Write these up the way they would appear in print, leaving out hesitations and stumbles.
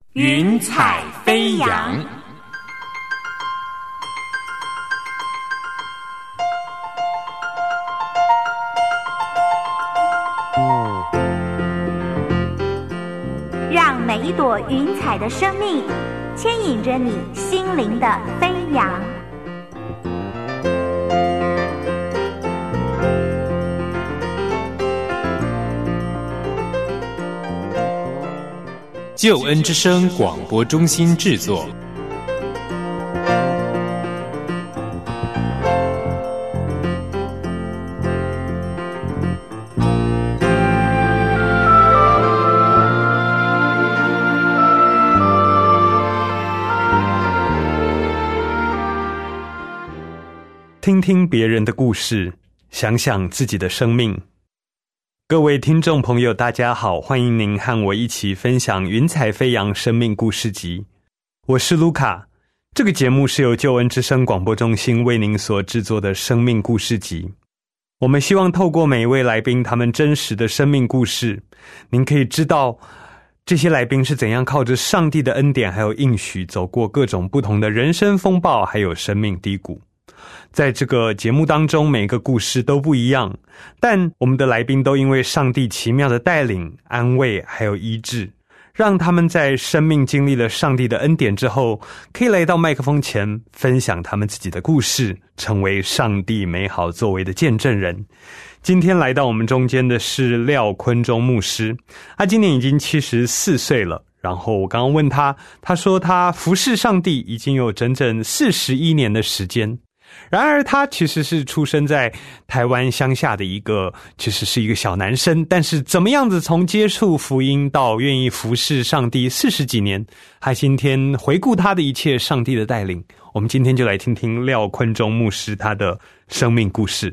云彩飞扬。 让每一朵云彩的生命牵引着你心灵的飞扬。 救恩之声广播中心制作。 听听别人的故事，想想自己的生命。各位听众朋友大家好，欢迎您和我一起分享云彩飞扬生命故事集。我是卢卡，这个节目是由救恩之声广播中心为您所制作的生命故事集。我们希望透过每一位来宾他们真实的生命故事，您可以知道这些来宾是怎样靠着上帝的恩典还有应许走过各种不同的人生风暴还有生命低谷。在这个节目当中，每个故事都不一样，但我们的来宾都因为上帝奇妙的带领、安慰还有医治，让他们在生命经历了上帝的恩典之后，可以来到麦克风前分享他们自己的故事，成为上帝美好作为的见证人。今天来到我们中间的是廖坤忠牧师，他今年已经74岁了。然后我刚刚问他，他说他服侍上帝已经有整整41年的时间。然而他其实是出生在台湾乡下的其实是一个小男生，但是怎么样子从接触福音到愿意服侍上帝40几年，他今天回顾他的一切上帝的带领。我们今天就来听听廖坤忠牧师他的生命故事。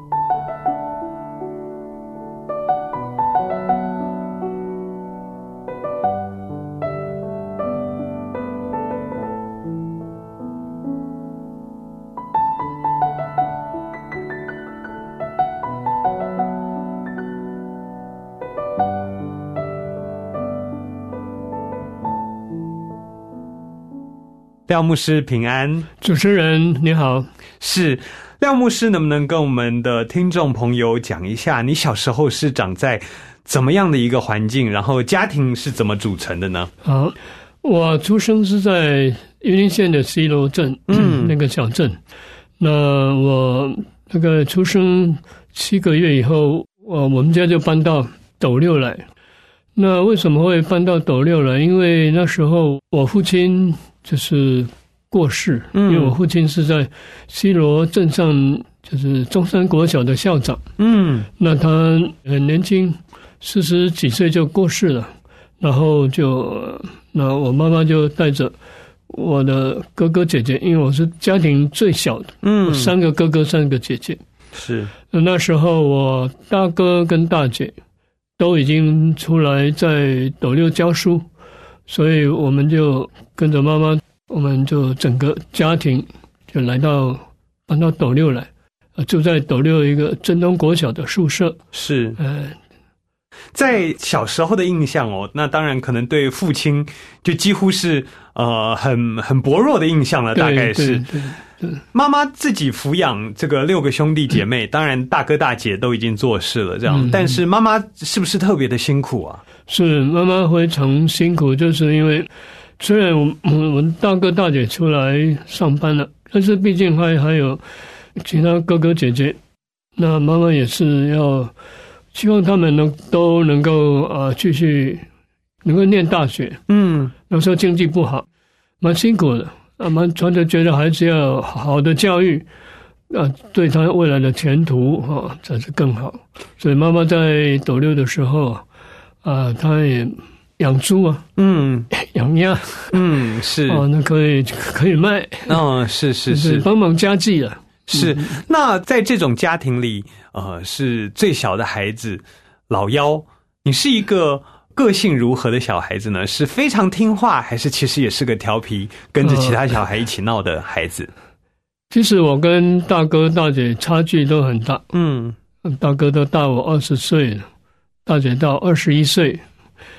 廖牧师平安。 主持人你好。 是，廖牧师能不能跟我们的听众朋友讲一下，你小时候是长在怎么样的一个环境，然后家庭是怎么组成的呢？ 好，我出生是在云林县的西螺镇，那个小镇。那我那个出生7个月以后，我们家就搬到斗六来。那为什么会搬到斗六来？因为那时候我父亲就是过世，因为我父亲是在西螺镇上，就是中山国小的校长。那他很年轻，40几岁就过世了，然后那我妈妈就带着我的哥哥姐姐，因为我是家庭最小的，我3个哥哥3个姐姐。 是， 那时候我大哥跟大姐都已经出来在斗六教书，所以我们就跟着妈妈，我们就整个家庭就搬到斗六来，住在斗六一个真东国小的宿舍。 是，在小时候的印象那当然可能对父亲就几乎是很薄弱的印象了，大概是。对，妈妈自己抚养这个6个兄弟姐妹，当然大哥大姐都已经做事了，这样，但是妈妈是不是特别的辛苦啊？ 是，妈妈非常辛苦，就是因为虽然我们大哥大姐出来上班了，但是毕竟还有其他哥哥姐姐，那妈妈也是要希望他们都能够继续能够念大学。那时候经济不好，蛮辛苦的。蛮传着觉得孩子要好的教育，对他未来的前途才是更好。所以妈妈在斗六的时候她也养猪啊，养鸭， 是那可以卖，是帮忙家计了。 是，那在这种家庭里，是最小的孩子，老幺，你是一个个性如何的小孩子呢？是非常听话，还是其实也是个调皮，跟着其他小孩一起闹的孩子？ 其实我跟大哥大姐差距都很大，大哥都大我20岁了，大姐到21岁，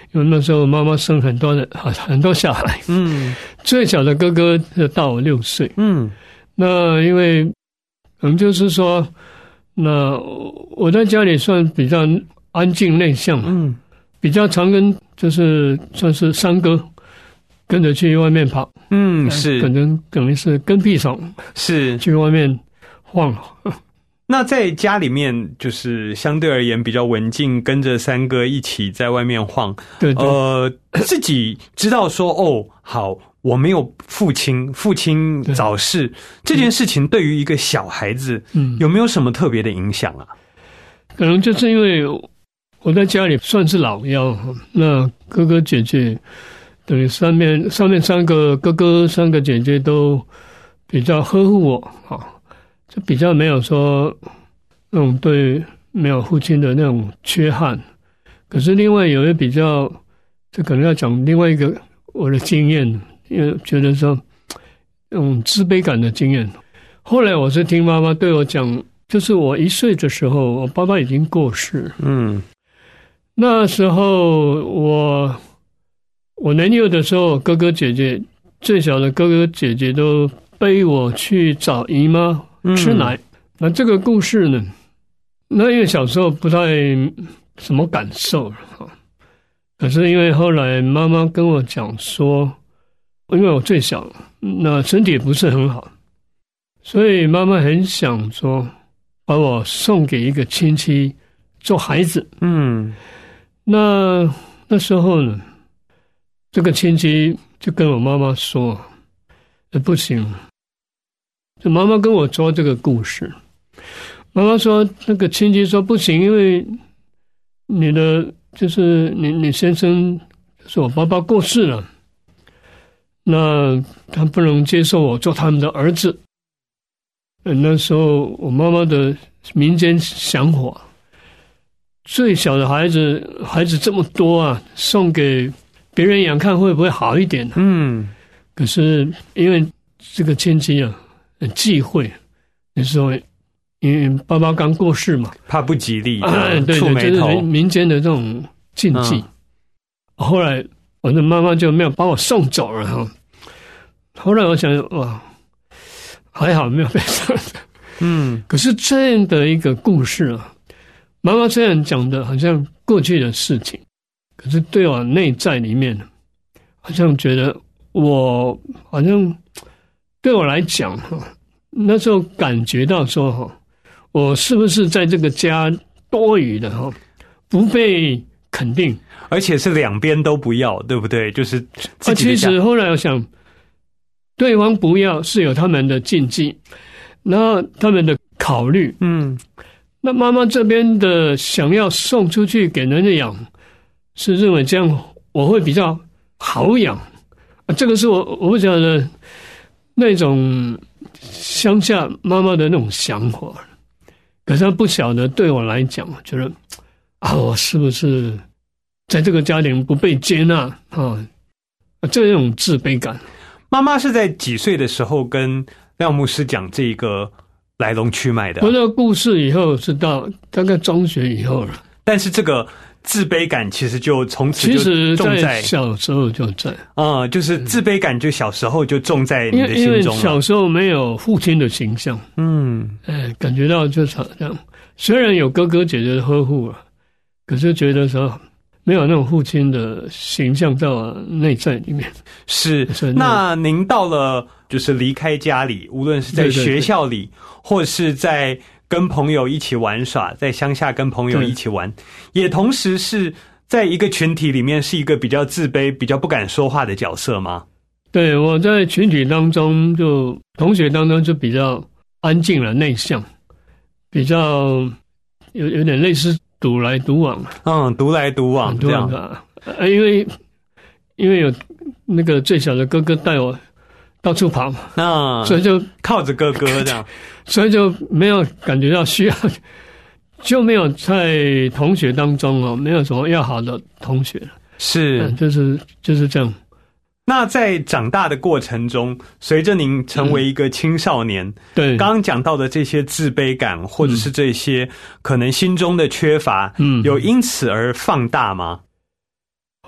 因为那时候妈妈生很多小孩，最小的哥哥大我6岁，那因为可能就是说，那我在家里算比较安静内向，比较常跟就是算是三哥跟着去外面跑， 是， 可能等于是跟屁虫， 是去外面晃。 那在家里面就是相对而言比较文静，跟着三哥一起在外面晃。 对， 自己知道说好，我没有父亲早逝这件事情，对于一个小孩子，有没有什么特别的影响啊？ 可能就是因为我在家里算是老幺，那哥哥姐姐等于上面3个哥哥3个姐姐都比较呵护我就比较没有说那种对没有父亲的那种缺憾。可是另外有一比较，这可能要讲另外一个我的经验，因为觉得说那种自卑感的经验。后来我是听妈妈对我讲，就是我1岁的时候，我爸爸已经过世，那时候我年幼的时候，哥哥姐姐最小的哥哥姐姐都背我去找姨妈吃奶。那这个故事呢，那因为小时候不太什么感受了，可是因为后来妈妈跟我讲说，因为我最小，那身体也不是很好，所以妈妈很想说把我送给一个亲戚做孩子。那时候呢，这个亲戚就跟我妈妈说，不行。就妈妈跟我说这个故事，妈妈说那个亲戚说不行，因为你的就是你先生就是我爸爸过世了，那他不能接受我做他们的儿子。那时候我妈妈的民间想法，最小的孩子这么多啊，送给别人养看会不会好一点呢？可是因为这个亲戚啊很忌讳，那时候因为爸爸刚过世嘛， 怕不吉利， 对，就是民间的这种禁忌。后来我的妈妈就没有把我送走了哈。后来我想，哇，还好没有被送走。可是这样的一个故事啊，妈妈虽然讲的好像过去的事情，可是对我内在里面，好像觉得我好像对我来讲那时候感觉到说我是不是在这个家多余的不被肯定， 而且是两边都不要，对不对？就是自己的家。 其实后来我想，对方不要是有他们的禁忌，然后他们的考虑。那妈妈这边的想要送出去给人家养，是认为这样我会比较好养。这个是我不晓得那种乡下妈妈的那种想法，可是她不晓得对我来讲，觉得我是不是在这个家庭不被接纳这种自卑感。 妈妈是在几岁的时候跟廖牧师讲这个来龙去脉的？ 我的故事以后是到大概中学以后了， 但是这个自卑感其实就从此就种在小时候就在就是自卑感就小时候就种在你的心中了。 因为小时候没有父亲的形象，感觉到就是好像虽然有哥哥姐姐的呵护可是觉得说没有那种父亲的形象在我内在里面。 是，那您到了就是离开家里，无论是在学校里，或是在跟朋友一起玩耍，在乡下跟朋友一起玩，也同时是在一个群体里面是一个比较自卑、比较不敢说话的角色吗？ 对，我在群体当中同学当中就比较安静了，内向，比较有点类似独来独往。 独来独往这样。 因为有那个最小的哥哥带我到处跑所以就靠着哥哥这样， 所以就没有感觉到需要，就没有在同学当中没有什么要好的同学了。 是， 就是这样。 那在长大的过程中，随着您成为一个青少年， 对， 刚刚讲到的这些自卑感，或者是这些可能心中的缺乏，有因此而放大吗？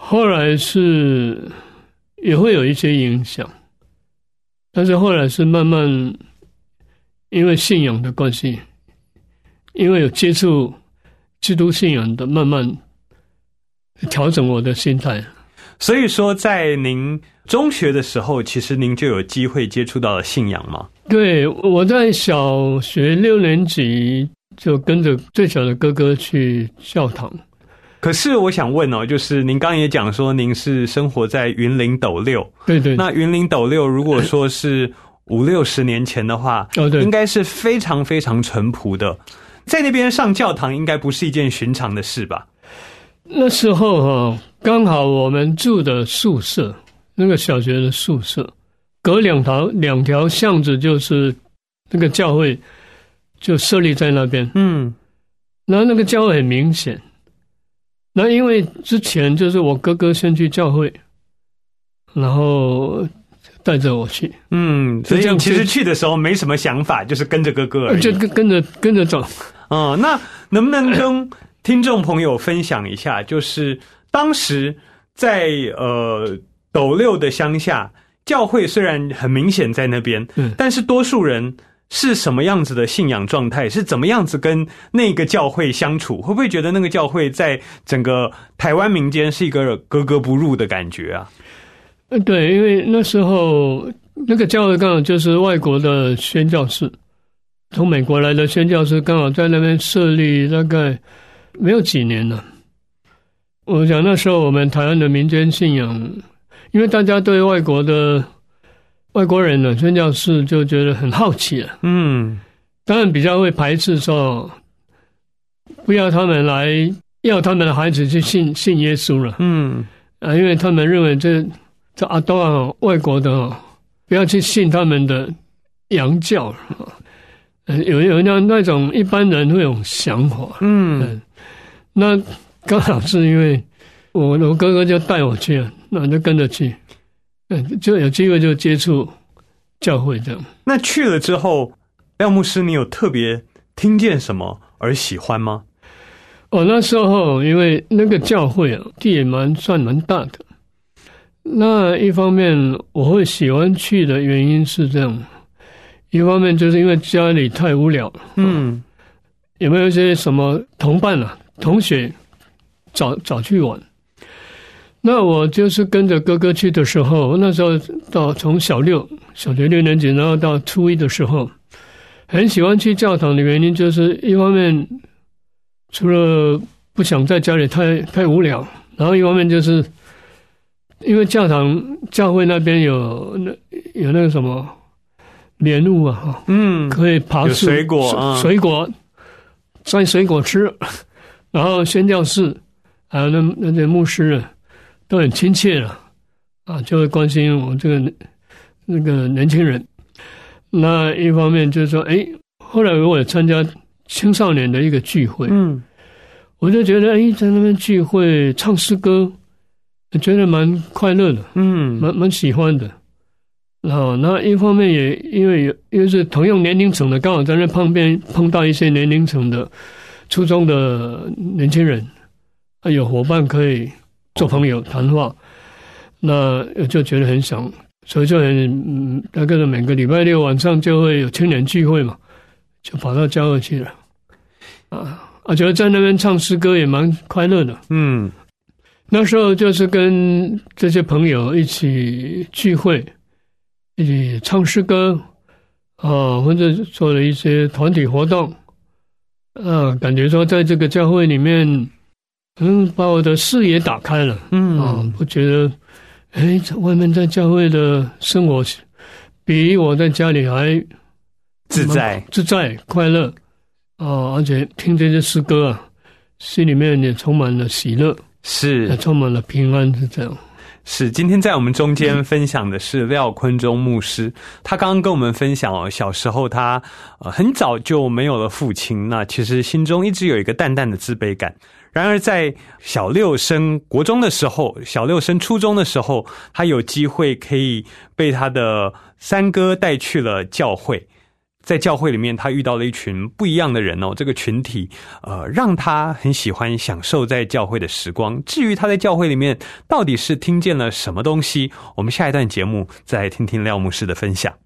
后来是也会有一些影响，但是后来是慢慢因为信仰的关系，因为有接触基督信仰的，慢慢调整我的心态。 所以说在您中学的时候，其实您就有机会接触到了信仰吗？ 对，我在小学6年级就跟着最小的哥哥去教堂。 可是我想问哦，就是您刚刚也讲说您是生活在云林斗六， 对对， 那云林斗六如果说是50-60年前的话，对，应该是非常非常淳朴的，在那边上教堂应该不是一件寻常的事吧？ 那时候刚好我们住的宿舍，那个小学的宿舍，隔两条巷子就是那个教会，就设立在那边。然后那个教会很明显。那因为之前就是我哥哥先去教会，然后带着我去。所以其实去的时候没什么想法，就是跟着哥哥而已， 就跟着走。 那能不能跟听众朋友分享一下，就是当时在斗六的乡下，教会虽然很明显在那边，但是多数人是什么样子的信仰状态，是怎么样子跟那个教会相处，会不会觉得那个教会在整个台湾民间是一个格格不入的感觉啊？ 对，因为那时候那个教会刚好就是外国的宣教士，从美国来的宣教士刚好在那边设立，大概没有几年了。我想那时候我们台湾的民间信仰，因为大家对外国人的宣教士就觉得很好奇了，当然比较会排斥说不要他们来，要他们的孩子去信耶稣了，因为他们认为这阿多外国的不要去信他们的洋教，有那种一般人会有想法，那刚好是因为我哥哥就带我去，那就跟着去，就有机会就接触教会这样。 那去了之后，廖牧师，你有特别听见什么而喜欢吗？ 那时候因为那个教会地也算蛮大的，那一方面我会喜欢去的原因是这样，一方面就是因为家里太无聊了，有没有一些什么同伴同学早去玩。那我就是跟着哥哥去的时候，那时候从小学6年级，然后到初1的时候，很喜欢去教堂的原因就是一方面除了不想在家里太无聊，然后一方面就是因为教会那边有那个什么莲雾可以爬树，有水果摘水果吃，然后宣教士还有那些牧师都很亲切了就会关心我那个年轻人。那一方面就是说后来我也参加青少年的一个聚会，我就觉得在那边聚会唱诗歌，觉得蛮快乐的，蛮喜欢的。然后那一方面也因为是同样年龄层的，刚好在那碰到一些年龄层的初中的年轻人，有伙伴可以做朋友谈话，那就觉得很想，所以就大概每个礼拜6晚上就会有青年聚会嘛，就跑到教会去了觉得在那边唱诗歌也蛮快乐的。那时候就是跟这些朋友一起聚会，一起唱诗歌或者做了一些团体活动感觉说在这个教会里面把我的视野打开了，我觉得外面在教会的生活比我在家里还自在快乐而且听这些诗歌心里面也充满了喜乐，也充满了平安，是这样。 是，今天在我们中间分享的是廖坤忠牧师，他刚刚跟我们分享小时候他很早就没有了父亲，那其实心中一直有一个淡淡的自卑感。然而在小6升国中的时候，小6升初中的时候，他有机会可以被他的三哥带去了教会。 在教会里面他遇到了一群不一样的人哦，这个群体让他很喜欢享受在教会的时光。至于他在教会里面到底是听见了什么东西，我们下一段节目再听听廖牧师的分享。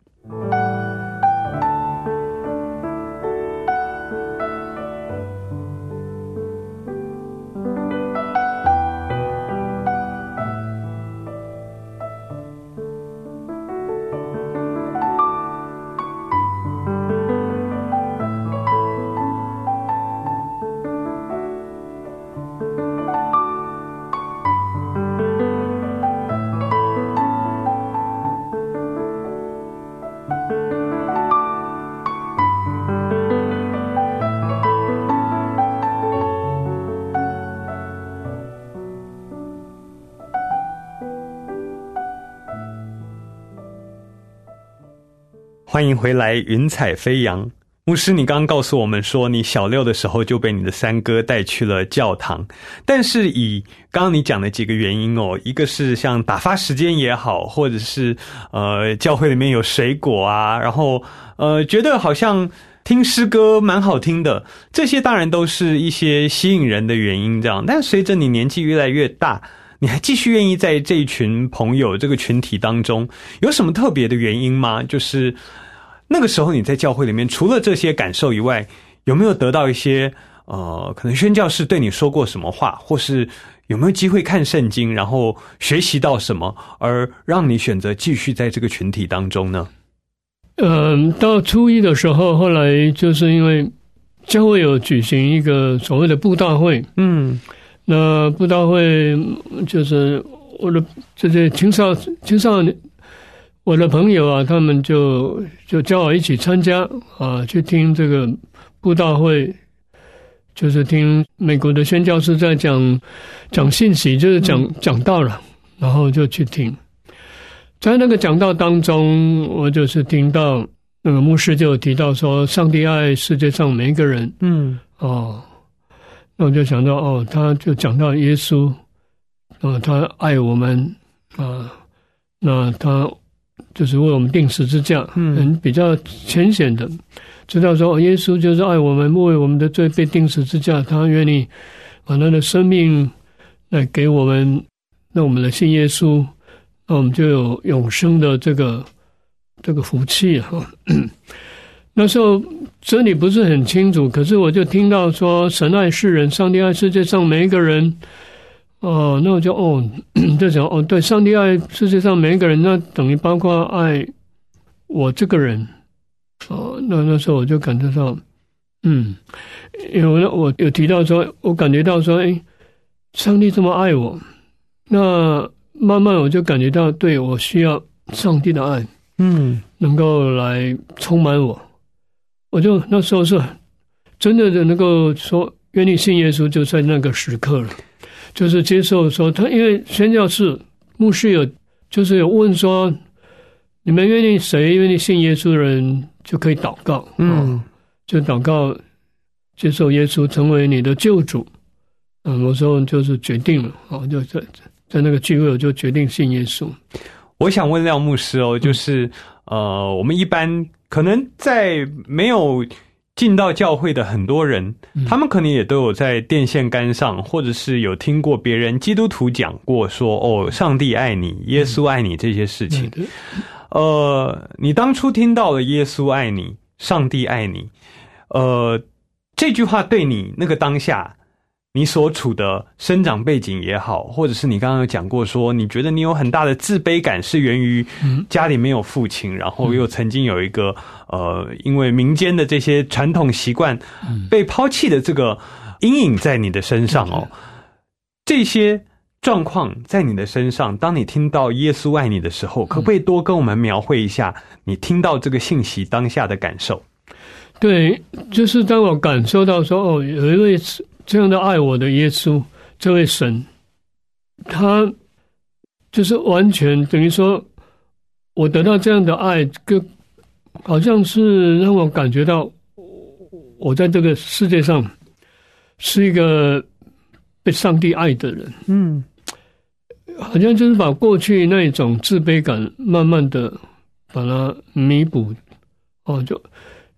欢迎回来，云彩飞扬。牧师，你刚刚告诉我们说，你小6的时候就被你的三哥带去了教堂，但是以刚刚你讲的几个原因哦，一个是像打发时间也好，或者是教会里面有水果啊，然后觉得好像听诗歌蛮好听的，这些当然都是一些吸引人的原因这样。但随着你年纪越来越大，你还继续愿意在这一群朋友这个群体当中，有什么特别的原因吗？就是那个时候你在教会里面，除了这些感受以外，有没有得到一些可能宣教士对你说过什么话，或是有没有机会看圣经，然后学习到什么，而让你选择继续在这个群体当中呢？ 到初一的时候，后来就是因为教会有举行一个所谓的布道会，那布道会就是我的这些青少年。我的朋友啊，他们就叫我一起参加啊，去听这个布道会，就是听美国的宣教士在讲信息，就是讲道了，然后就去听。在那个讲道当中，我就是听到那个牧师就有提到说，上帝爱世界上每一个人，那我就想到他就讲到耶稣，他爱我们啊，那他就是为我们钉十字架，比较浅显的知道说，耶稣就是爱我们，为我们的罪被钉十字架，他愿意把他的生命来给我们，那我们来信耶稣，那我们就有永生的这个福气啊。那时候真理不是很清楚，可是我就听到说，神爱世人，上帝爱世界上每一个人。那我就就想对，上帝爱世界上每一个人，那等于包括爱我这个人。那时候我就感觉到，因为我有提到说，我感觉到说，上帝这么爱我，那慢慢我就感觉到，对，我需要上帝的爱，能够来充满我。我就那时候是真的能够说愿意信耶稣，就在那个时刻了。就是接受说他，因为宣教士牧师有问说，你们谁愿意信耶稣的人就可以祷告，就祷告接受耶稣成为你的救主。我说就是决定了，就在那个聚会我就决定信耶稣。 我想问廖牧师就是我们一般可能在没有进到教会的很多人，他们可能也都有在电线杆上，或者是有听过别人基督徒讲过说，上帝爱你，耶稣爱你这些事情。你当初听到了耶稣爱你，上帝爱你，这句话对你那个当下你所处的生长背景也好，或者是你刚刚有讲过说你觉得你有很大的自卑感是源于家里没有父亲，然后又曾经有一个因为民间的这些传统习惯被抛弃的这个阴影在你的身上这些状况在你的身上，当你听到耶稣爱你的时候，可不可以多跟我们描绘一下你听到这个信息当下的感受？ 对，就是当我感受到说有一位这样的爱我的耶稣，这位神，他就是完全等于说我得到这样的爱，好像是让我感觉到我在这个世界上是一个被上帝爱的人。好像就是把过去那种自卑感慢慢的把它弥补。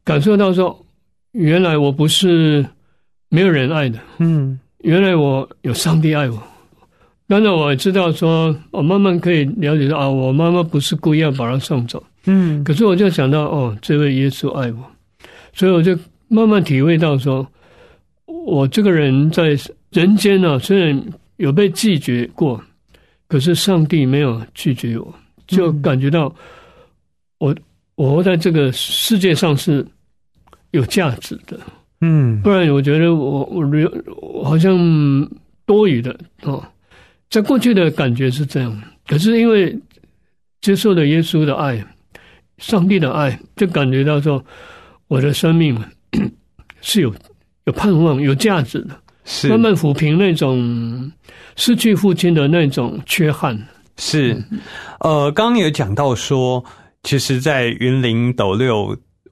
感受到说，原来我不是没有人爱的，原来我有上帝爱我。当然我也知道说，我慢慢可以了解到我妈妈不是故意要把她送走，可是我就想到这位耶稣爱我，所以我就慢慢体会到说，我这个人在人间虽然有被拒绝过，可是上帝没有拒绝我，就感觉到我活在这个世界上是有价值的，不然我觉得我好像多余的在过去的感觉是这样，可是因为接受了耶稣的爱，上帝的爱，就感觉到说我的生命是有盼望、有价值的，是慢慢抚平那种失去父亲的那种缺憾。 是，刚刚有讲到说，其实在云林斗六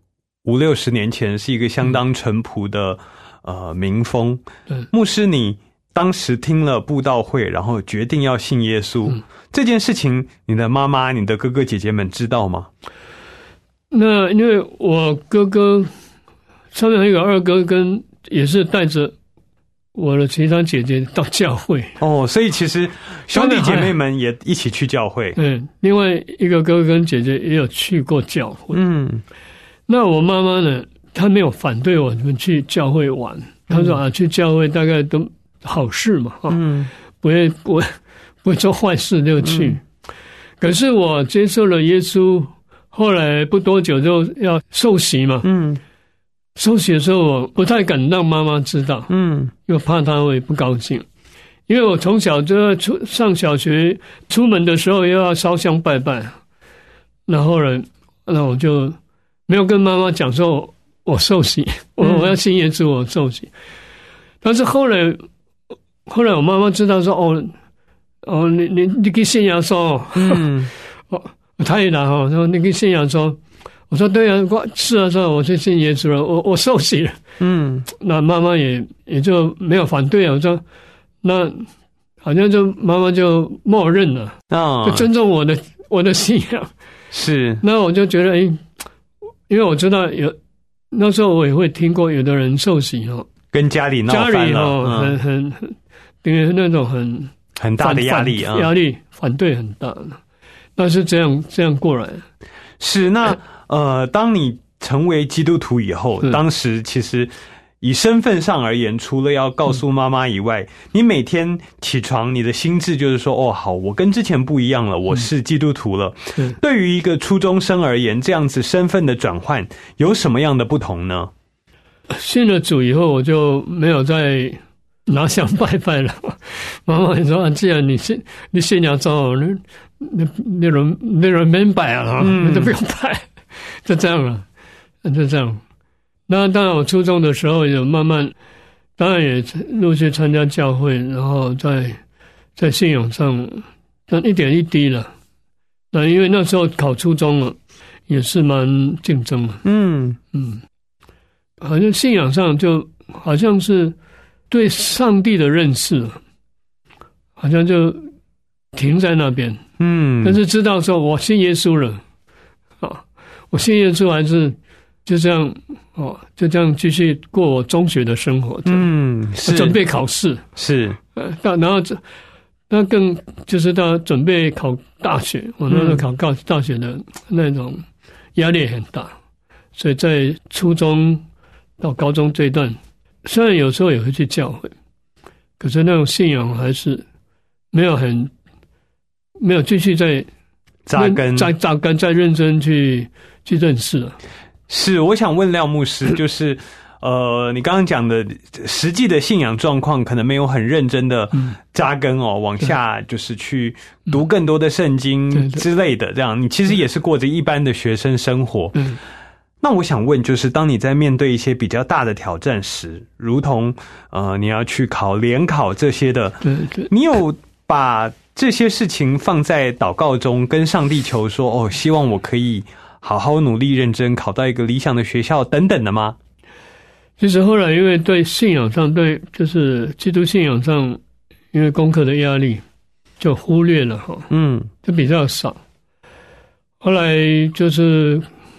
50-60年前是一个相当淳朴的民风。牧师，你当时听了布道会，然后决定要信耶稣，这件事情，你的妈妈、你的哥哥姐姐们知道吗？ 那因为我哥哥上面还有一个二哥，也是带着我的其他姐姐到教会所以其实兄弟姐妹们也一起去教会。 另外一个哥哥跟姐姐也有去过教会。那我妈妈呢，她没有反对我们去教会玩，她说去教会大概都好事嘛，不会做坏事就去。可是我接受了耶稣，后来不多久就要受洗嘛，受洗的时候我不太敢让妈妈知道，又怕她会不高兴，因为我从小就要上小学，出门的时候又要烧香拜拜，然后呢，那我就没有跟妈妈讲说我受洗，我要信耶稣，我受洗。但是后来我妈妈知道说你去信耶稣她也来说你去信耶稣。我说对啊，是啊，说我去信耶稣了，我受洗了。那妈妈也就没有反对啊。我说那好像就妈妈就默认了就尊重我的信仰。 是。那我就觉得因为我知道那时候我也会听过有的人受洗跟家里闹翻了， 很因为那种很大的压力压力反对很大的，那是这样过来。 是。那当你成为基督徒以后，当时其实以身份上而言，除了要告诉妈妈以外，你每天起床，你的心智就是说，好，我跟之前不一样了，我是基督徒了。对于一个初中生而言，这样子身份的转换有什么样的不同呢？ 信了主以后，我就没有再拿香拜拜了。妈妈说，既然你信仰之后，那人没拜啊，你就不用拜。就这样了，就这样。那当然，我初中的时候也慢慢，当然也陆续参加教会，然后在信仰上，但一点一滴了。那因为那时候考初中了，也是蛮竞争的。好像信仰上就好像是对上帝的认识，好像就停在那边。但是知道说我信耶稣了。我信耶稣还是就这样继续过我中学的生活。是准备考试。是。然后那更就是到准备考大学，我那时候考大学的那种压力很大，所以在初中到高中这一段，虽然有时候也会去教会，可是那种信仰还是没有继续在扎根，再认真去认识了。 是，我想问廖牧师，就是你刚刚讲的实际的信仰状况，可能没有很认真的扎根往下就是去读更多的圣经之类的，这样你其实也是过着一般的学生生活。那我想问，就是当你在面对一些比较大的挑战时，如同你要去考联考这些的，你有把这些事情放在祷告中，跟上帝求说，希望我可以好好努力认真考到一个理想的学校等等的吗？ 其实后来因为对信仰上，就是基督信仰上，因为功课的压力就忽略了就比较少。后来就是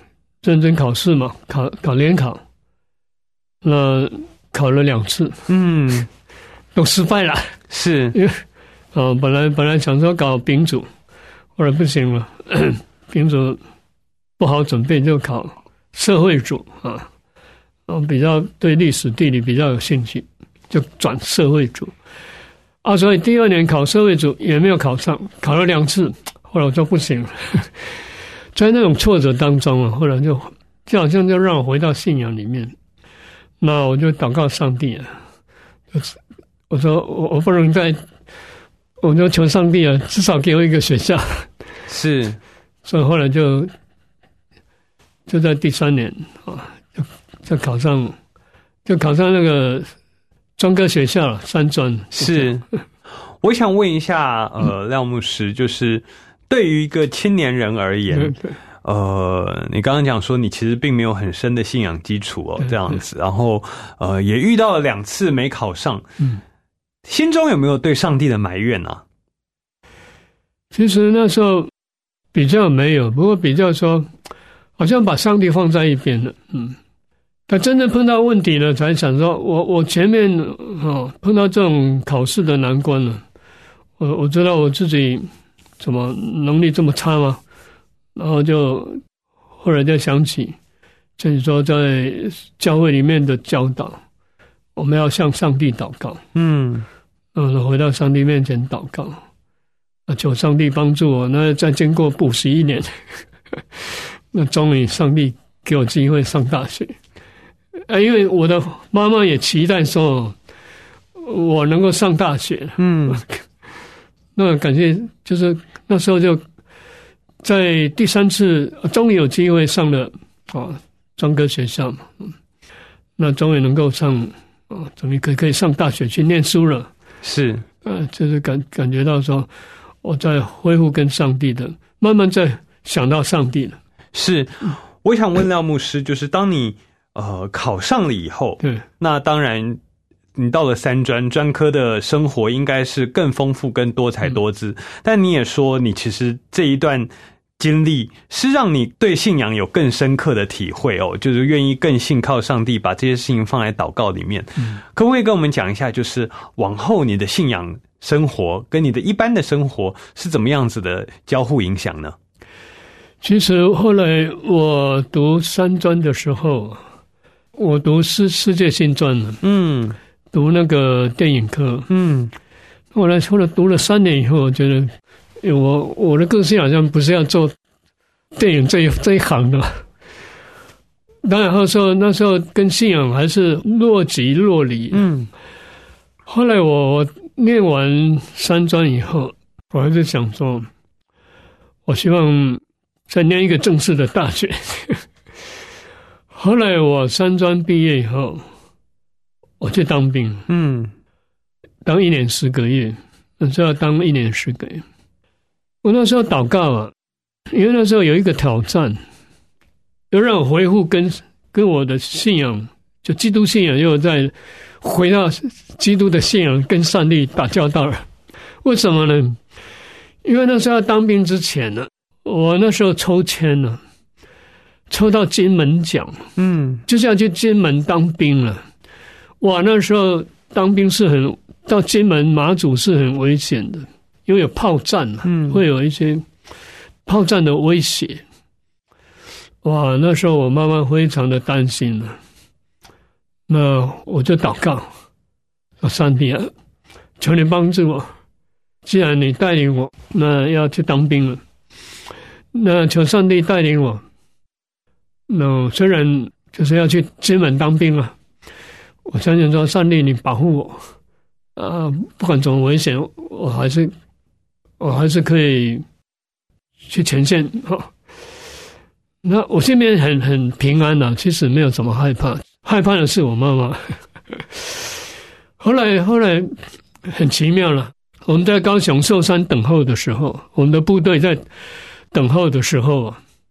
认真考试嘛，考联考，那考了2次，都失败了。 是， 因为本来想说搞丙组，后来不行了，丙组不好准备，就考社会组啊，比较对历史地理比较有兴趣，就转社会组。所以第2年考社会组也没有考上，考了2次，后来我就不行了。在那种挫折当中后来就好像就让我回到信仰里面。那我就祷告上帝我说我不能再，我就求上帝至少给我一个学校。 是， 所以后来就在第3年就考上那个专科学校了，3专。 是，我想问一下，廖牧师，就是对于一个青年人而言，你刚刚讲说你其实并没有很深的信仰基础这样子，然后也遇到了2次没考上，心中有没有对上帝的埋怨啊？ 其实那时候比较没有，不过比较说，好像把上帝放在一边了，他真正碰到问题了，才想说，我前面碰到这种考试的难关了，我知道我自己怎么能力这么差吗？然后后来就想起，就是说在教会里面的教导，我们要向上帝祷告，回到上帝面前祷告，求上帝帮助我。那再经过补习1年，那终于上帝给我机会上大学。因为我的妈妈也期待说我能够上大学，那感谢就是那时候就在第3次终于有机会上了专科学校嘛，那终于能够上终于可以上大学去念书了。 是， 就是感觉到说我在恢复跟上帝的，慢慢在想到上帝了。 是，我想问廖牧师，就是当你考上了以后， 对， 那当然你到了3专科的生活应该是更丰富、更多彩多姿。但你也说，你其实这一段经历是让你对信仰有更深刻的体会就是愿意更信靠上帝，把这些事情放在祷告里面。可不可以跟我们讲一下，就是往后你的信仰生活跟你的一般的生活是怎么样子的交互影响呢？ 其实后来我读3专的时候，我读世界新专了，读那个电影科，后来读了3年以后，我觉得我的个性好像不是要做电影这一行的。当然那时候跟信仰还是若即若离。后来我念完3专以后，我还是想说，我希望再念一个正式的大学。后来我3专毕业以后，我去当兵，当1年10个月，那时候要当1年10个月。我那时候祷告因为那时候有一个挑战，要让我恢复跟我的信仰，就基督信仰，又再回到基督的信仰，跟上帝打交道了。为什么呢？因为那时候要当兵之前呢，我那时候抽签了，抽到金门奖，就是要去金门当兵了。哇，那时候当兵到金门马祖是很危险的，因为有炮战会有一些炮战的威胁。哇，那时候我妈妈非常的担心了。那我就祷告，说上帝求你帮助我，既然你带领我，那要去当兵了，那求上帝带领我。那虽然就是要去金门当兵了，我相信说上帝你保护我，不管怎么危险，我还是可以去前线。那我心里面很平安的，其实没有什么害怕，害怕的是我妈妈。后来很奇妙了，我们在高雄寿山等候的时候，我们的部队在等候的时候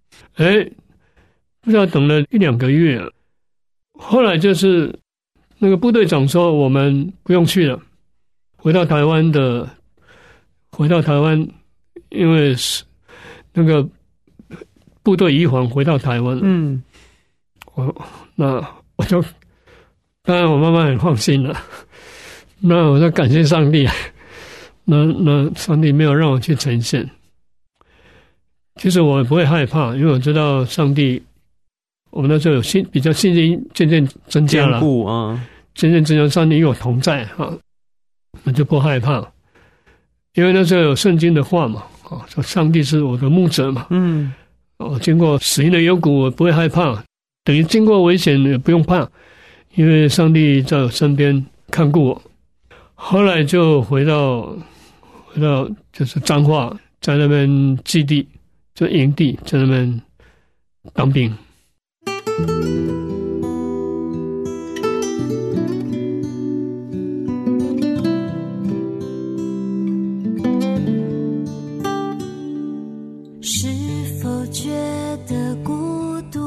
不知道等了1-2个月了。后来就是那个部队长说我们不用去了，回到台湾，因为那个部队移防回到台湾了。我就当然我妈妈很放心了。那我就感谢上帝，那上帝没有让我去呈现。其实我也不会害怕，因为我知道上帝，我们那时候比较信心渐渐增加了，渐渐增加，上帝与我同在啊，我就不害怕，因为那时候有圣经的话嘛，说上帝是我的牧者嘛，经过死荫的幽谷我不会害怕，等于经过危险也不用怕，因为上帝在我身边看顾我。后来就回到就是彰化，在那边基地，就营地，在那边当兵。 是否觉得孤独？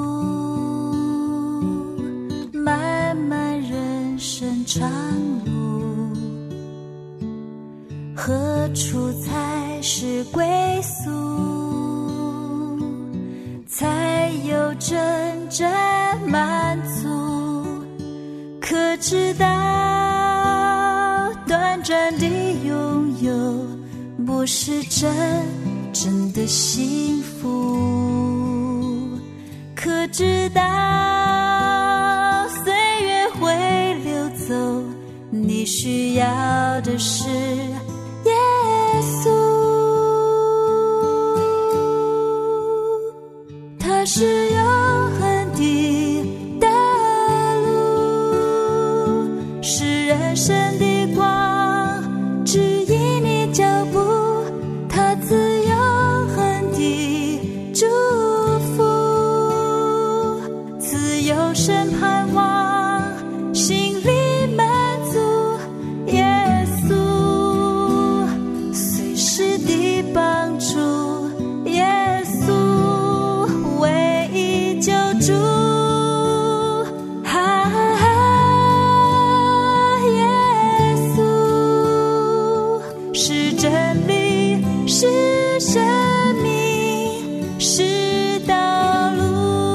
漫漫人生长路，何处才是归宿？才有真正满足？可知道短暂的拥有不是真正的幸福？可知道岁月会流走，你需要的是耶稣，他是永恒的道路，是人生的光，指引你脚步，他自永恒的祝福，自由身盼望，心里满足，耶稣随时的帮助，耶稣唯一救主，耶稣是真理，是生命，是道路。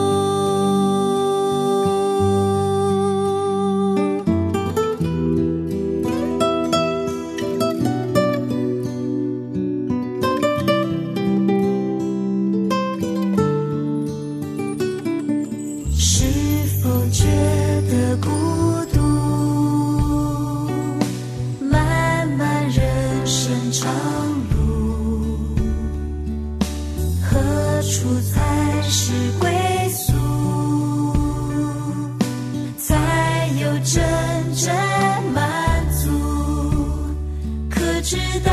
是否觉得孤独？漫漫人生长路，何处才是归宿？才有真正满足？可知道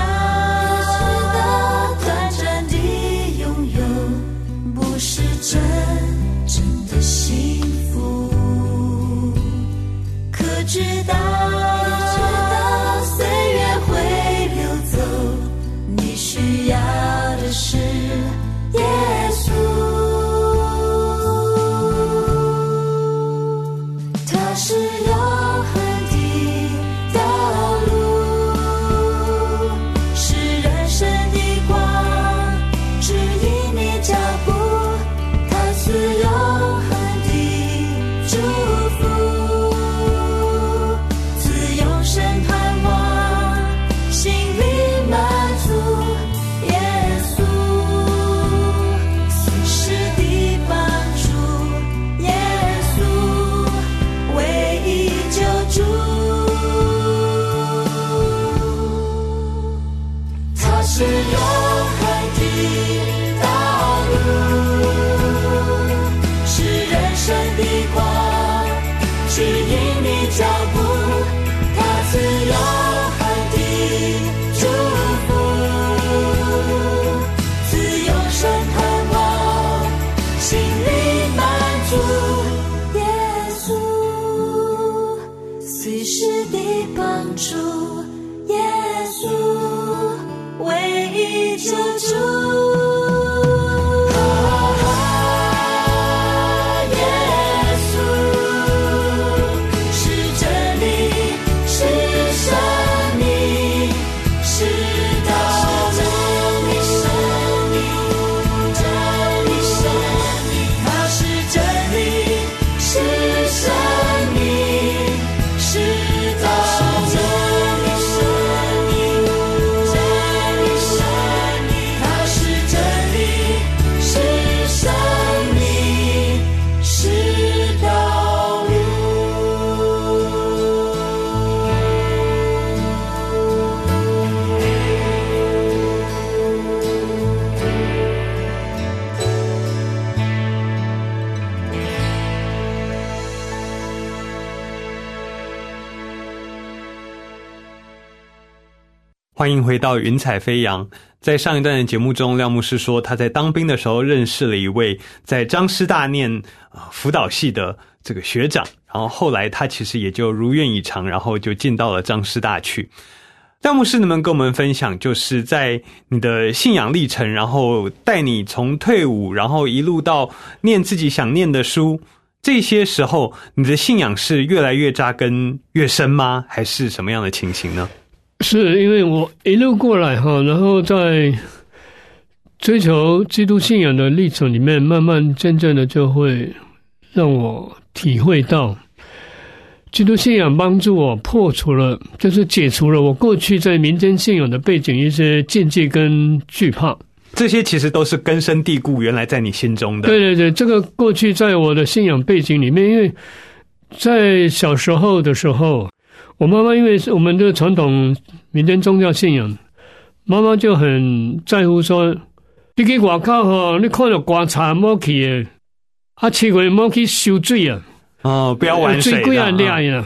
短暂的拥有不是真正的幸福？可知道岁月会流走，你需要的是耶稣，他是永恒的道路，是人生的光，指引你脚步，他是永恒的祝福，自由身盼望，心里满足，耶稣随时的帮助，耶稣唯一救主，他是永恒的道路， 欢迎回到云彩飞扬。在上一段的节目中，廖牧师说他在当兵的时候认识了一位在彰师大念辅导系的这个学长，然后后来他其实也就如愿以偿，然后就进到了彰师大去。廖牧师能不能跟我们分享，就是在你的信仰历程，然后带你从退伍，然后一路到念自己想念的书，这些时候你的信仰是越来越扎根越深吗？还是什么样的情形呢？ 是因为我一路过来然后在追求基督信仰的历程里面，慢慢渐渐的就会让我体会到基督信仰帮助我破除了，就是解除了我过去在民间信仰的背景一些禁忌跟惧怕。 这些其实都是根深蒂固，原来在你心中的。 对对对，这个过去在我的信仰背景里面，因为在小时候的时候，我妈妈因为我们的传统民间宗教信仰，妈妈就很在乎说，你去外口你看到刮茶莫去的，7月莫去游水啊。 不要玩水的。 水贵啊，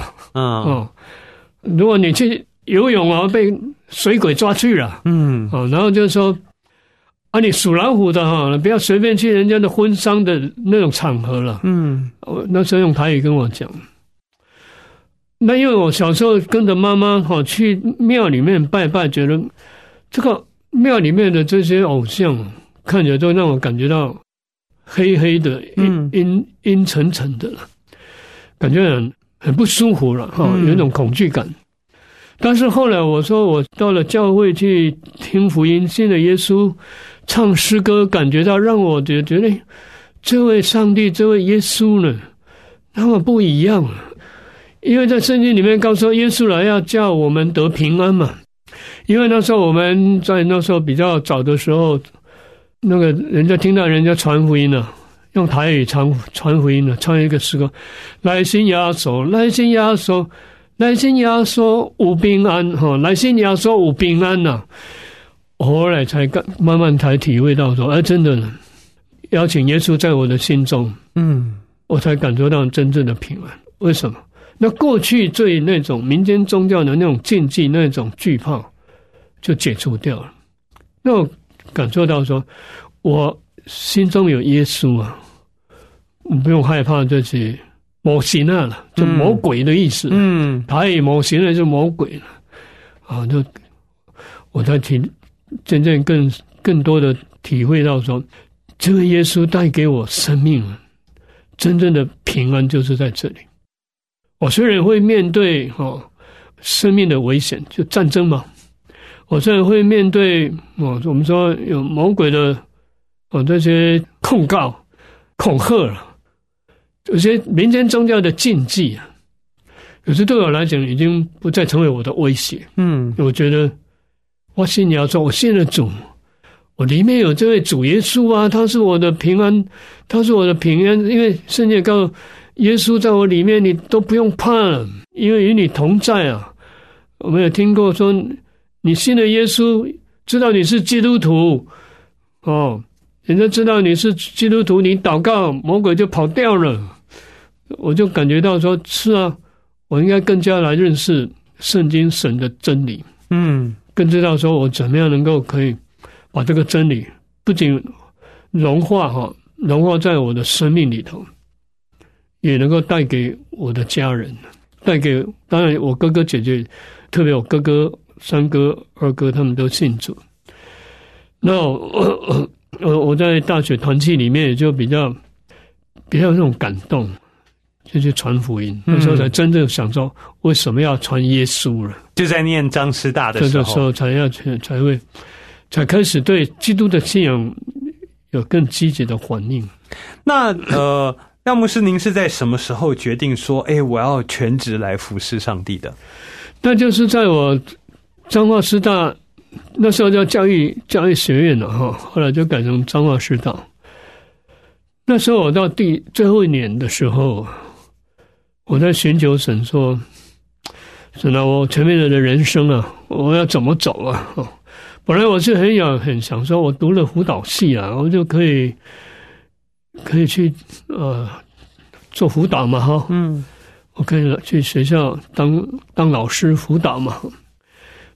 如果你去游泳被水鬼抓去了，然后就说你属老虎的不要随便去人家的婚丧的那种场合了。那时候用台语跟我讲。那因为我小时候跟着妈妈去庙里面拜拜，觉得这个庙里面的这些偶像看起来都让我感觉到黑黑的阴沉沉的了，感觉很不舒服了有一种恐惧感。但是后来我说我到了教会去听福音，信了耶稣，唱诗歌，感觉到让我觉得这位上帝，这位耶稣呢那么不一样了。因为在圣经里面告诉耶稣来要叫我们得平安嘛。因为那时候我们在那时候比较早的时候，那个人家听到人家传福音了，用台语传福音了，唱一个诗歌，来信耶稣，来信耶稣，来信耶稣有平安来信耶稣有平安呐。后来才慢慢才体会到说，真的呢，邀请耶稣在我的心中，我才感受到真正的平安。为什么？那过去对那种民间宗教的那种禁忌、那种惧怕就解除掉了。那我感受到说，我心中有耶稣啊，我不用害怕这些魔神了，就魔鬼的意思。台语魔神就是魔鬼了就我才真正更多的体会到说，这个耶稣带给我生命了，真正的平安就是在这里。我虽然会面对生命的危险，就战争嘛，我虽然会面对我们说有魔鬼的这些控告、恐吓了，有些民间宗教的禁忌可是对我来讲已经不再成为我的威胁。我觉得我信耶稣，我信了主，我里面有这位主耶稣啊，他是我的平安，他是我的平安。因为圣经告诉耶稣在我里面，你都不用怕了，因为与你同在啊。我们有听过说，你信了耶稣，知道你是基督徒人家知道你是基督徒，你祷告魔鬼就跑掉了。我就感觉到说，是啊，我应该更加来认识圣经神的真理，更知道说我怎么样能够可以把这个真理不仅融化在我的生命里头，也能够带给我的家人，当然我哥哥姐姐，特别我哥哥、三哥、二哥他们都信主。那我在大学团契里面也就比较有那种感动，就去传福音。那时候才真正想说为什么要传耶稣了， 就在念彰师大的时候， 这个时候才开始对基督的信仰有更积极的反应。 那廖牧师，您是在什么时候决定说我要全职来服侍上帝的？ 那就是在我彰化师大，那时候叫教育学院了后来就改成彰化师大。那时候我到最后一年的时候，我在寻求神说，神啊，我前面的人生我要怎么走本来我是很想说，我读了辅导系我就可以去做辅导嘛我可以去学校当老师辅导嘛。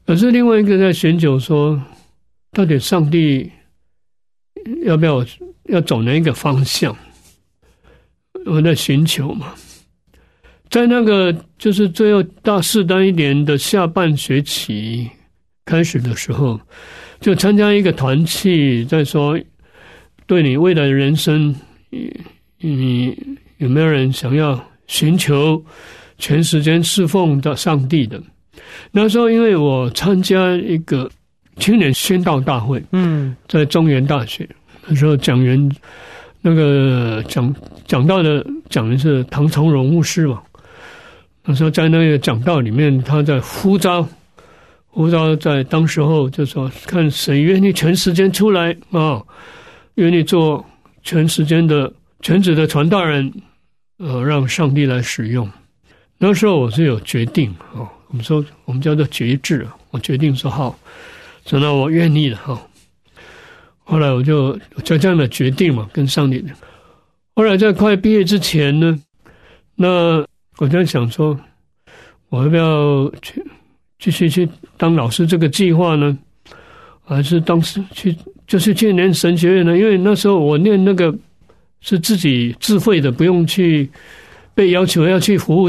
可是另外一个在寻求说，到底上帝要不要走哪一个方向？我在寻求嘛。在那个就是最后大4单1年的下半学期开始的时候，就参加一个团契，在说对你未来的人生，你有没有人想要寻求全时间侍奉到上帝的？那时候因为我参加一个青年宣道大会，在中原大学，那时候讲员那个讲道的讲的是唐崇荣牧师嘛。那时候在那个讲道里面，他在呼召在当时候就说，看谁愿意全时间出来啊，愿意做全时间的全职的传道人，让上帝来使用。那时候我是有决定啊，我们叫做决志啊，我决定说好，说那我愿意了哈。后来我就这样的决定嘛，跟上帝。后来在快毕业之前呢，那我在想说，我要不要继续去当老师这个计划呢？还是当时去念神学院呢？因为那时候我念那个是自己自费的，不用去被要求要去服务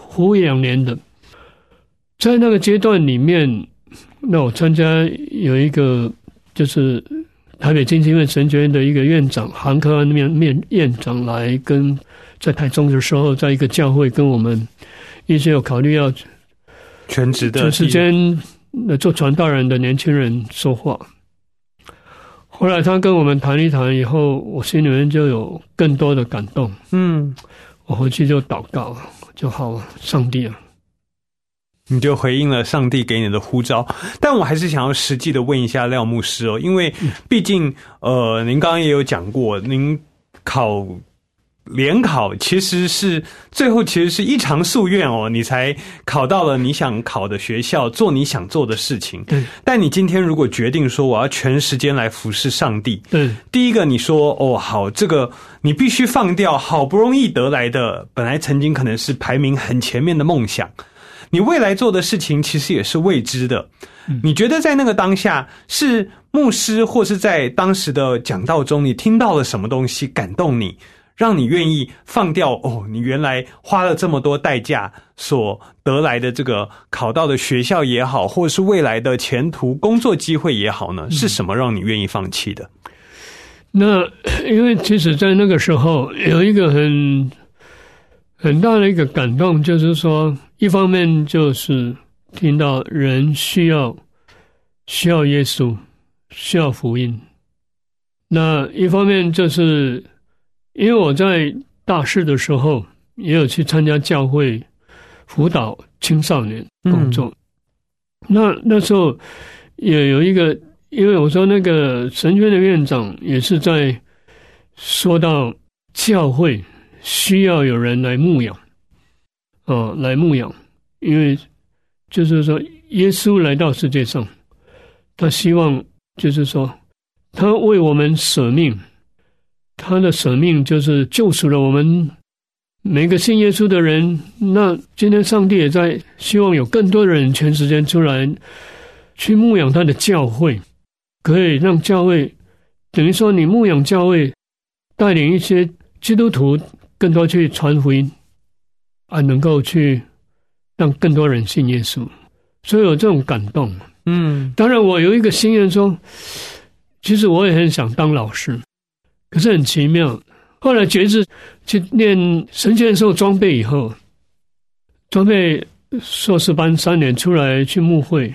2年的。在那个阶段里面，那我参加有一个就是台北浸信会神学院的一个院长韩科安院长来跟在台中的时候，在一个教会跟我们一些有考虑要全职的全时间做传道人的年轻人说话。后来他跟我们谈一谈以后，我心里面就有更多的感动。我回去就祷告，就好，上帝啊， 你就回应了上帝给你的呼召。但我还是想要实际的问一下廖牧师哦，因为毕竟您刚刚也有讲过，您联考其实是最后其实是一偿夙愿哦，你才考到了你想考的学校，做你想做的事情。但你今天如果决定说我要全时间来服侍上帝，第一个你说好，这个你必须放掉好不容易得来的，本来曾经可能是排名很前面的梦想，你未来做的事情其实也是未知的。你觉得在那个当下，是牧师或是在当时的讲道中，你听到了什么东西感动你，让你愿意放掉你原来花了这么多代价所得来的这个考到的学校也好，或是未来的前途工作机会也好呢？是什么让你愿意放弃的？ 那因为其实在那个时候有一个很大的一个感动，就是说一方面就是听到人需要耶稣，需要福音。那一方面就是因为我在大四的时候也有去参加教会辅导青少年工作。那时候也有一个，因为我说那个神学院的院长也是在说到教会需要有人来牧养，来牧养，因为就是说耶稣来到世界上，他希望就是说他为我们舍命，他的舍命就是救赎了我们每个信耶稣的人。那今天上帝也在希望有更多的人全时间出来去牧养他的教会，可以让教会等于说你牧养教会，带领一些基督徒更多去传福音，能够去让更多人信耶稣，所以有这种感动。当然我有一个心愿说，其实我也很想当老师，可是很奇妙，后来决志去念神学院受装备以后，装备硕士班3年出来去牧会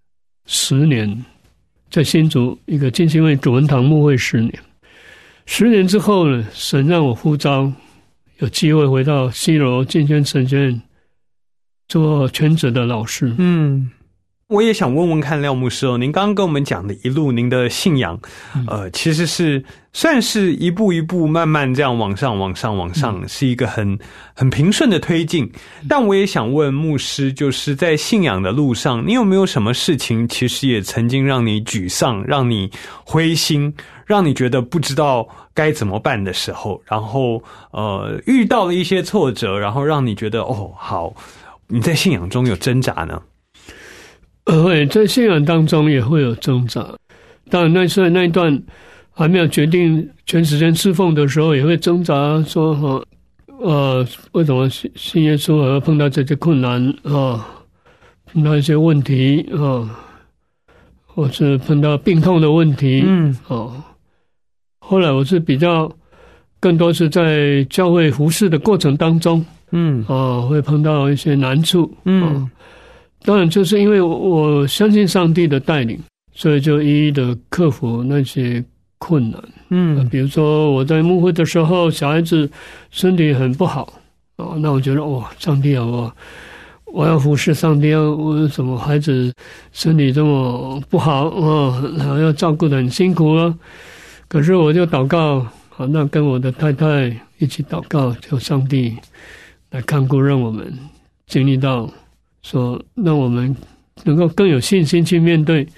10年，在新竹一个浸信会主文堂牧会10年。10年之后呢，神让我呼召，有机会回到西螺进宣神学院做全职的老师。 我也想问问看廖牧师您刚刚跟我们讲的一路您的信仰，其实是算是一步一步慢慢这样往上，是一个很平顺的推进。但我也想问牧师，就是在信仰的路上，你有没有什么事情其实也曾经让你沮丧，让你灰心，让你觉得不知道该怎么办的时候，然后遇到了一些挫折，然后让你觉得好，你在信仰中有挣扎呢？ 会在信仰当中也会有挣扎。当然那一段还没有决定全时间侍奉的时候，也会挣扎说为什么信耶稣而碰到这些困难碰到一些问题或是碰到病痛的问题后来我是比较更多是在教会服事的过程当中会碰到一些难处当然就是因为我相信上帝的带领，所以就一一的克服那些困难比如说我在牧会的时候，小孩子身体很不好那我觉得上帝我要服侍上帝，我怎么孩子身体这么不好还要照顾得很辛苦可是我就祷告那跟我的太太一起祷告，求上帝来看顾，让我们经历到说让我们能够更有信心去面对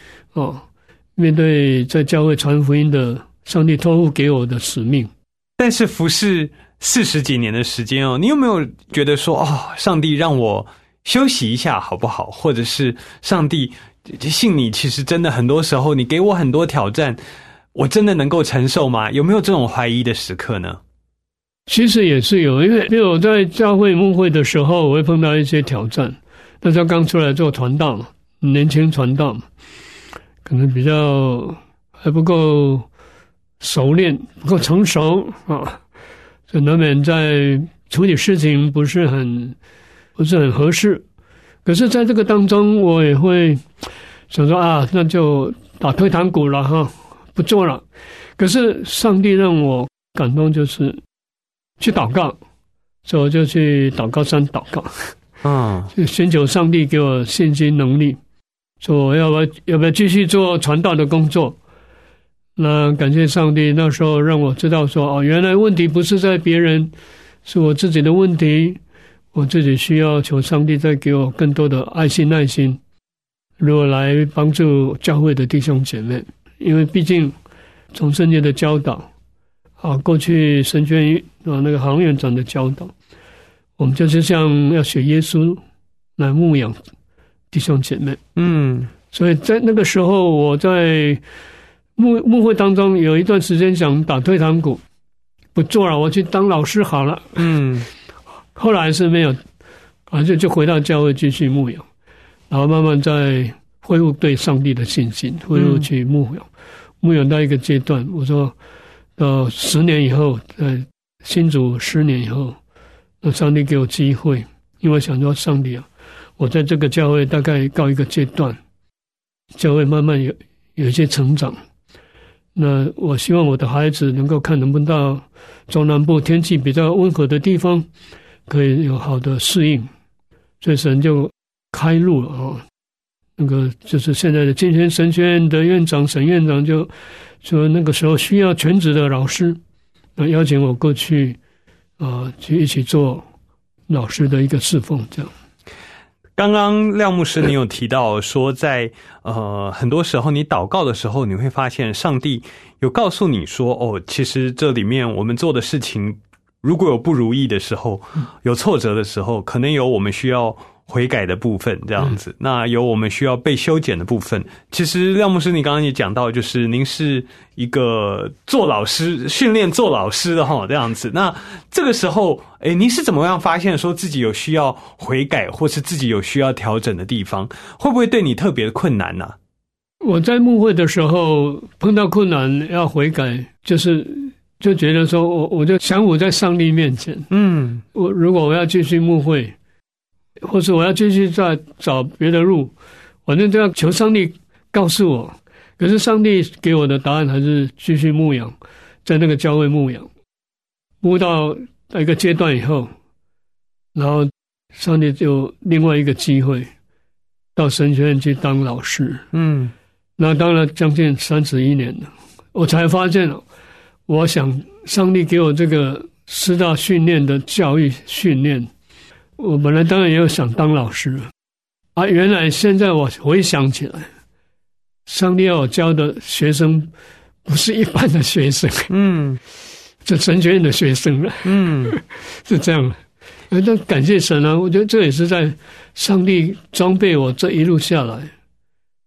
在教会传福音的上帝托付给我的使命。 但是服侍40几年的时间你有没有觉得说上帝让我休息一下好不好？或者是上帝信你，其实真的很多时候你给我很多挑战，我真的能够承受吗？有没有这种怀疑的时刻呢？ 其实也是有，因为我在教会牧会的时候，我会碰到一些挑战。那时候刚出来做传道嘛，年轻传道嘛，可能比较还不够熟练，不够成熟所以难免在处理事情不是很合适。可是在这个当中，我也会想说那就打退堂鼓了不做了。可是上帝让我感动，就是去祷告，所以我就去祷告山祷告就寻求上帝给我信心能力，说我要不要继续做传道的工作。那感谢上帝，那时候让我知道说原来问题不是在别人，是我自己的问题，我自己需要求上帝再给我更多的爱心耐心，如果来帮助教会的弟兄姐妹。因为毕竟从圣经的教导过去神学院那个行院长的教导，我们就是像要学耶稣来牧养弟兄姐妹所以在那个时候，我在牧会当中有一段时间想打退堂鼓，不做了，我去当老师好了后来是没有就回到教会继续牧养，然后慢慢再恢复对上帝的信心，恢复去牧养到一个阶段。我说到10年以后，在新竹10年以后，那上帝给我机会，因为想说上帝我在这个教会大概告一个阶段，教会慢慢有一些成长，那我希望我的孩子能够看能不能到中南部天气比较温和的地方可以有好的适应，所以神就开路了那个就是现在的金泉神学院的院长沈院长就说那个时候需要全职的老师，邀请我过去去一起做老师的一个侍奉这样。 刚刚廖牧师你有提到说在很多时候你祷告的时候，你会发现上帝有告诉你说其实这里面我们做的事情如果有不如意的时候，有挫折的时候，可能有我们需要悔改的部分这样子，那有我们需要被修剪的部分。其实廖牧师你刚刚也讲到，就是您是一个做老师训练做老师的这样子，那这个时候您是怎么样发现说自己有需要悔改或是自己有需要调整的地方，会不会对你特别的困难呢？ 我在牧会的时候碰到困难要悔改，就觉得说我就降服在上帝面前如果我要继续牧会，或是我要继续再找别的路，反正就要求上帝告诉我。可是上帝给我的答案还是继续牧养，在那个教会牧养，牧到一个阶段以后，然后上帝就另外一个机会到神学院去当老师那当了将近31年了，我才发现我想上帝给我这个师大训练的教育训练，我本来当然也有想当老师原来现在我回想起来，上帝要我教的学生不是一般的学生这神学院的学生了是这样的。但感谢神我觉得这也是在上帝装备我这一路下来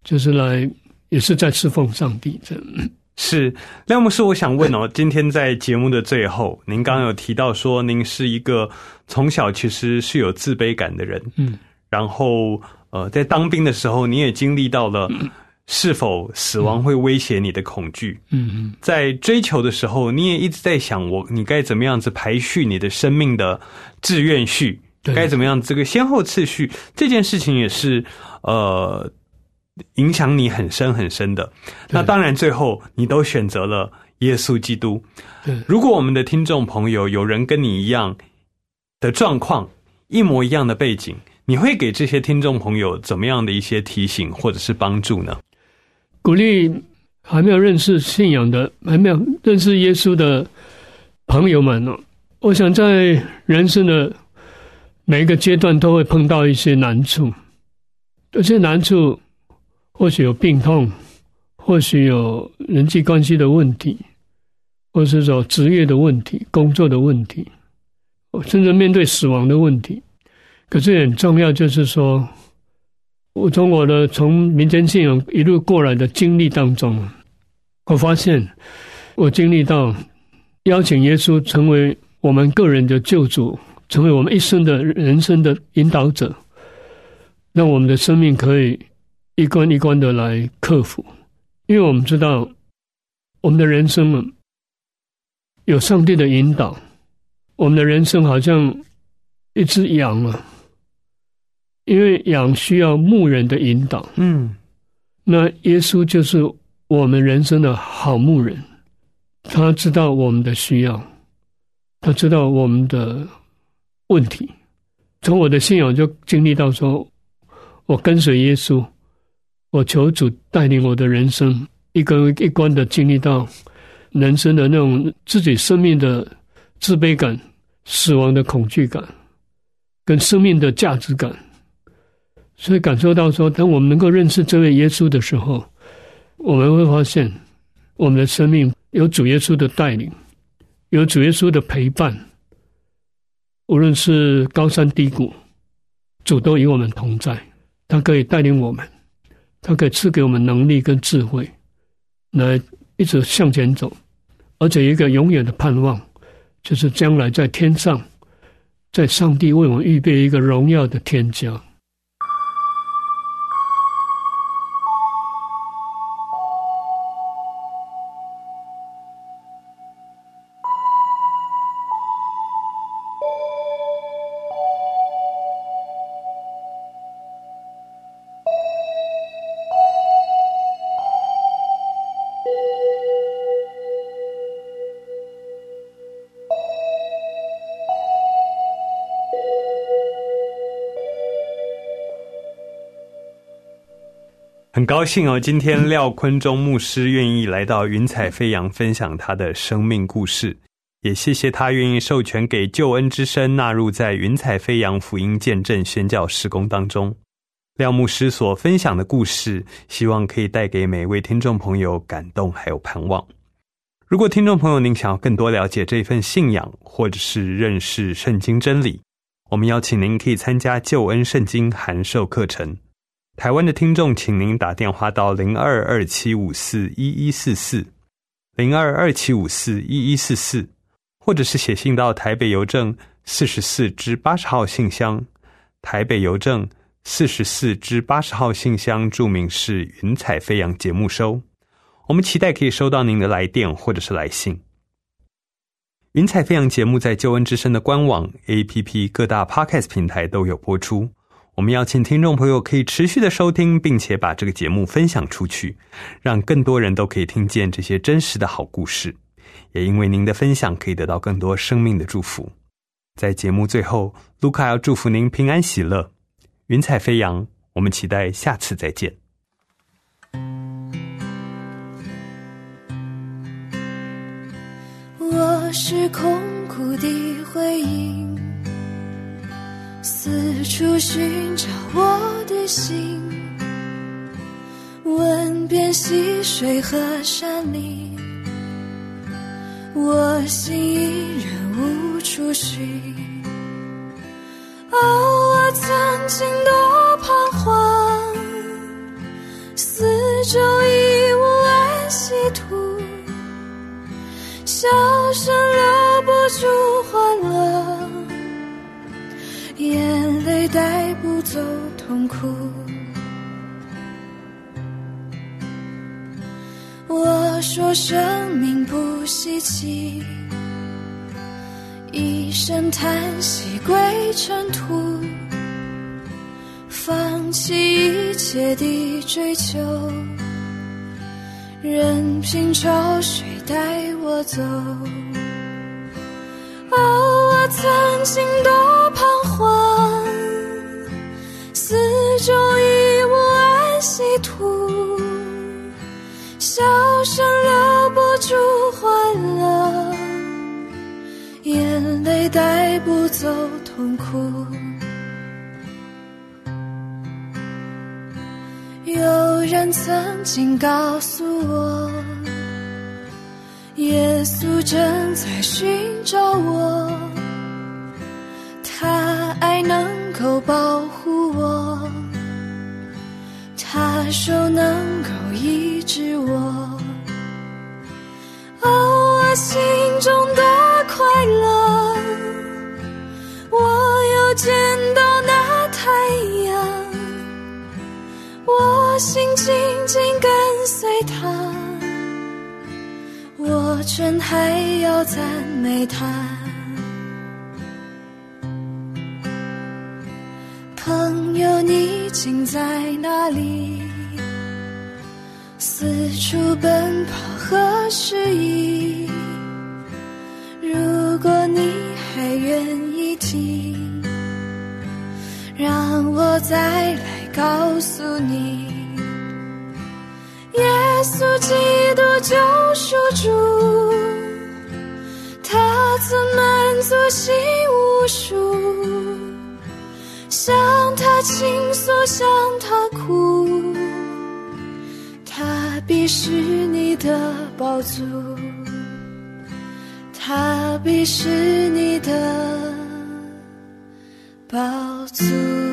就是也是在侍奉上帝这样。 是，廖牧师，我想问今天在节目的最后，您刚刚有提到说您是一个从小其实是有自卑感的人，然后在当兵的时候你也经历到了是否死亡会威胁你的恐惧，在追求的时候你也一直在想你该怎么样子排序你的生命的志愿序，该怎么样这个先后次序，这件事情也是影响你很深很深的。那当然最后你都选择了耶稣基督。如果我们的听众朋友有人跟你一样的状况，一模一样的背景，你会给这些听众朋友怎么样的一些提醒或者是帮助呢？ 鼓励还没有认识信仰的，还没有认识耶稣的朋友们我想在人生的每一个阶段都会碰到一些难处，这些难处或许有病痛，或许有人际关系的问题，或是说职业的问题，工作的问题，甚至面对死亡的问题。可是很重要就是说，我从民间信仰一路过来的经历当中，我发现我经历到邀请耶稣成为我们个人的救主，成为我们一生的人生的引导者，让我们的生命可以一关一关的来克服。因为我们知道我们的人生有上帝的引导，我们的人生好像一只羊因为羊需要牧人的引导，那耶稣就是我们人生的好牧人，他知道我们的需要，他知道我们的问题。从我的信仰就经历到说，我跟随耶稣，我求主带领我的人生一关一关的经历到人生的那种自己生命的自卑感、死亡的恐惧感跟生命的价值感。所以感受到说，当我们能够认识这位耶稣的时候，我们会发现我们的生命有主耶稣的带领，有主耶稣的陪伴，无论是高山低谷，主都与我们同在，他可以带领我们，他可以赐给我们能力跟智慧来一直向前走，而且有一个永远的盼望，就是将来在天上，在上帝为我们预备一个荣耀的天家。 很高兴今天廖坤忠牧师愿意来到云彩飞扬分享他的生命故事，也谢谢他愿意授权给救恩之声纳入在云彩飞扬福音见证宣教事工当中。廖牧师所分享的故事，希望可以带给每位听众朋友感动还有盼望。如果听众朋友您想要更多了解这份信仰，或者是认识圣经真理，我们邀请您可以参加救恩圣经函授课程。台湾的听众请您打电话到0227541144 0227541144，或者是写信到台北邮政44支80号信箱，台北邮政44支80号信箱，注明是云彩飞扬节目收。我们期待可以收到您的来电或者是来信。云彩飞扬节目在救恩之声的官网、APP 各大 Podcast 平台都有播出。我们邀请听众朋友可以持续的收听，并且把这个节目分享出去，让更多人都可以听见这些真实的好故事。也因为您的分享，可以得到更多生命的祝福。在节目最后，卢卡要祝福您平安喜乐，云彩飞扬，我们期待下次再见。 我是空谷的回音，四处寻找我的心，问遍溪水和山林，我心依然无处寻。哦，我曾经多彷徨，四住欢乐，眼泪带不走痛苦。我说生命不稀奇，一声叹息归尘土，放弃一切的追求，任凭潮水带我走。哦，我曾经多彷徨，四周已无安息土，笑声留不住欢乐，眼泪带不走痛苦。有人曾经告诉我，耶稣正在寻找我，他爱能够保护我，他手能够医治我。哦，我心中多快乐，我又见到那太阳，我心紧紧跟随他，我真还要赞美他。朋友，你竟在哪里？四处奔跑何时已？如果你还愿意听，让我再来告诉你，耶稣基督救赎主，他曾满足心无数，向他倾诉，向他哭，他必是你的宝足，他必是你的宝足。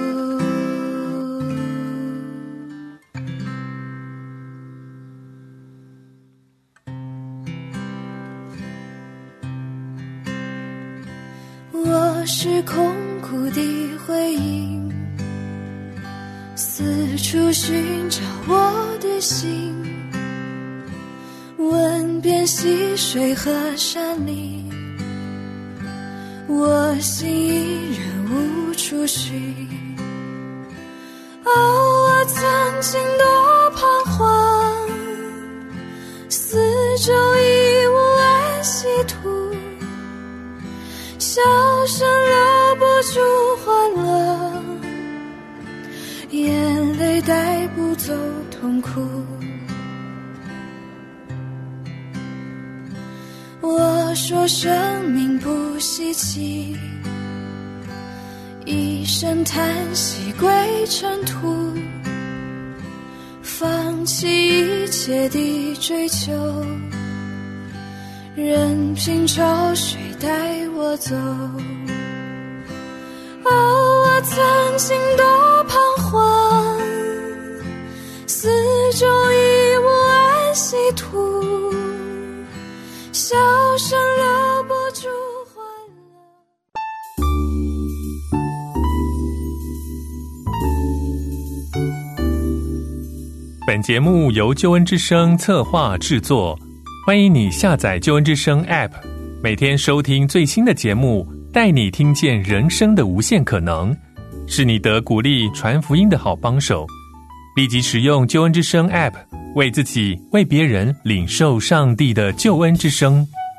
我是空谷的回音，四处寻找我的心，问遍溪水和山林，我心依然无处寻。哦，我曾经多彷徨，四周已无安息土，笑声留不住欢乐，眼泪带不走痛苦。我说生命不稀奇，一声叹息归尘土，放弃一切的追求，任凭潮水带我走。哦，我曾经多彷徨，四周已无安息土，笑声留不住欢乐。本节目由救恩之声策划制作，欢迎你下载救恩之声 App， 每天收听最新的节目，带你听见人生的无限可能，是你得鼓励传福音的好帮手。立即使用救恩之声 App， 为自己为别人领受上帝的救恩之声。